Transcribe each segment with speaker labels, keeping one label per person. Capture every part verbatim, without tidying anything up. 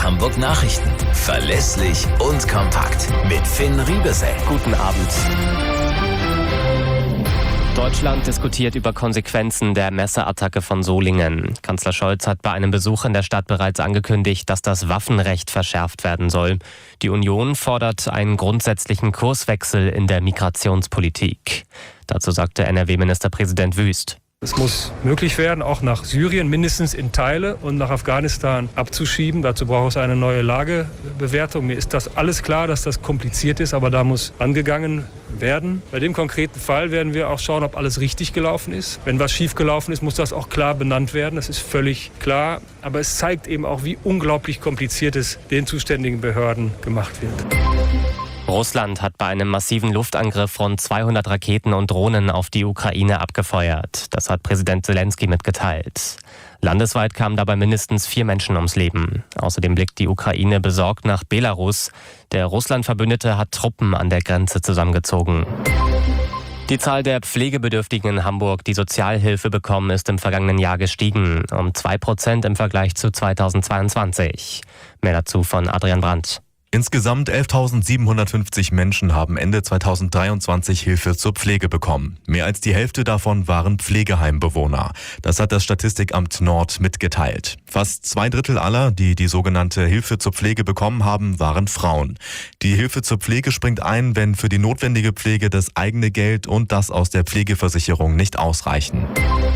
Speaker 1: Hamburg Nachrichten. Verlässlich und kompakt. Mit Finn Riebesell.
Speaker 2: Guten Abend. Deutschland diskutiert über Konsequenzen der Messerattacke von Solingen. Kanzler Scholz hat bei einem Besuch in der Stadt bereits angekündigt, dass das Waffenrecht verschärft werden soll. Die Union fordert einen grundsätzlichen Kurswechsel in der Migrationspolitik. Dazu sagte N R W-Ministerpräsident Wüst.
Speaker 3: Es muss möglich werden, auch nach Syrien mindestens in Teile und nach Afghanistan abzuschieben. Dazu braucht es eine neue Lagebewertung. Mir ist das alles klar, dass das kompliziert ist, aber da muss angegangen werden. Bei dem konkreten Fall werden wir auch schauen, ob alles richtig gelaufen ist. Wenn was schief gelaufen ist, muss das auch klar benannt werden. Das ist völlig klar. Aber es zeigt eben auch, wie unglaublich kompliziert es den zuständigen Behörden gemacht wird.
Speaker 2: Russland hat bei einem massiven Luftangriff rund zweihundert Raketen und Drohnen auf die Ukraine abgefeuert. Das hat Präsident Zelensky mitgeteilt. Landesweit kamen dabei mindestens vier Menschen ums Leben. Außerdem blickt die Ukraine besorgt nach Belarus. Der Russland-Verbündete hat Truppen an der Grenze zusammengezogen. Die Zahl der Pflegebedürftigen in Hamburg, die Sozialhilfe bekommen, ist im vergangenen Jahr gestiegen. Um zwei Prozent im Vergleich zu zweitausendzweiundzwanzig. Mehr dazu von Adrian Brandt.
Speaker 4: Insgesamt elftausendsiebenhundertfünfzig Menschen haben Ende zweitausenddreiundzwanzig Hilfe zur Pflege bekommen. Mehr als die Hälfte davon waren Pflegeheimbewohner. Das hat das Statistikamt Nord mitgeteilt. Fast zwei Drittel aller, die die sogenannte Hilfe zur Pflege bekommen haben, waren Frauen. Die Hilfe zur Pflege springt ein, wenn für die notwendige Pflege das eigene Geld und das aus der Pflegeversicherung nicht ausreichen.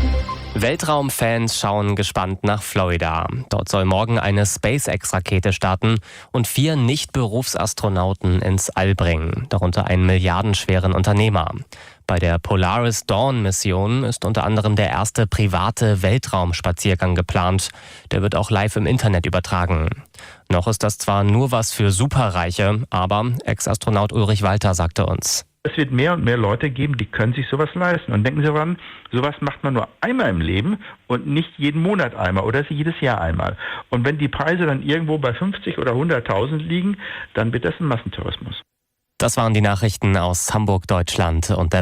Speaker 2: Weltraumfans schauen gespannt nach Florida. Dort soll morgen eine SpaceX-Rakete starten und vier Nicht-Berufsastronauten ins All bringen, darunter einen milliardenschweren Unternehmer. Bei der Polaris Dawn-Mission ist unter anderem der erste private Weltraumspaziergang geplant. Der wird auch live im Internet übertragen. Noch ist das zwar nur was für Superreiche, aber Ex-Astronaut Ulrich Walter sagte uns:
Speaker 5: Es wird mehr und mehr Leute geben, die können sich sowas leisten. Und denken Sie daran, sowas macht man nur einmal im Leben und nicht jeden Monat einmal oder jedes Jahr einmal. Und wenn die Preise dann irgendwo bei fünfzig oder hunderttausend liegen, dann wird das ein Massentourismus.
Speaker 2: Das waren die Nachrichten aus Hamburg, Deutschland und der